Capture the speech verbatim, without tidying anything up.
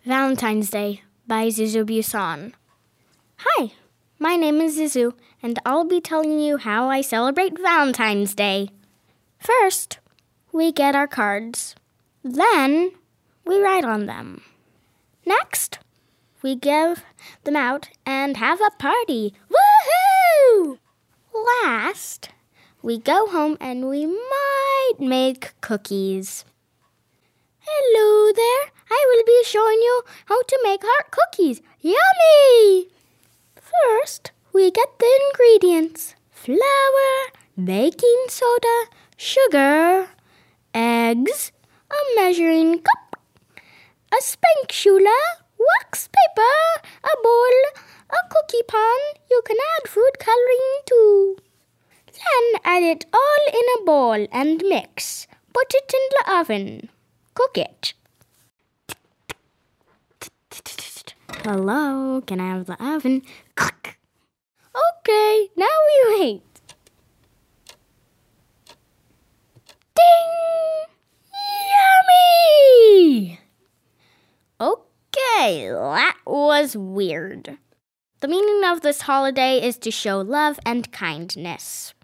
Valentine's Day by Zizou Buisson. Hi, my name is Zizou, and I'll be telling you how I celebrate Valentine's Day. First, we get our cards. Then, we write on them. Next, we give them out and have a party. Woohoo! Last, we go home and we might make cookies. Hello there. I will be showing you how to make heart cookies. Yummy! First, we get the ingredients. Flour, baking soda, sugar, eggs, a measuring cup, a spatula, wax paper, a bowl, a cookie pan. You can add food coloring too. Then add it all in a bowl and mix. Put it in the oven. Cook it. Hello, can I have the oven? Click. Okay, now we wait. Ding! Yummy! Okay, that was weird. The meaning of this holiday is to show love and kindness.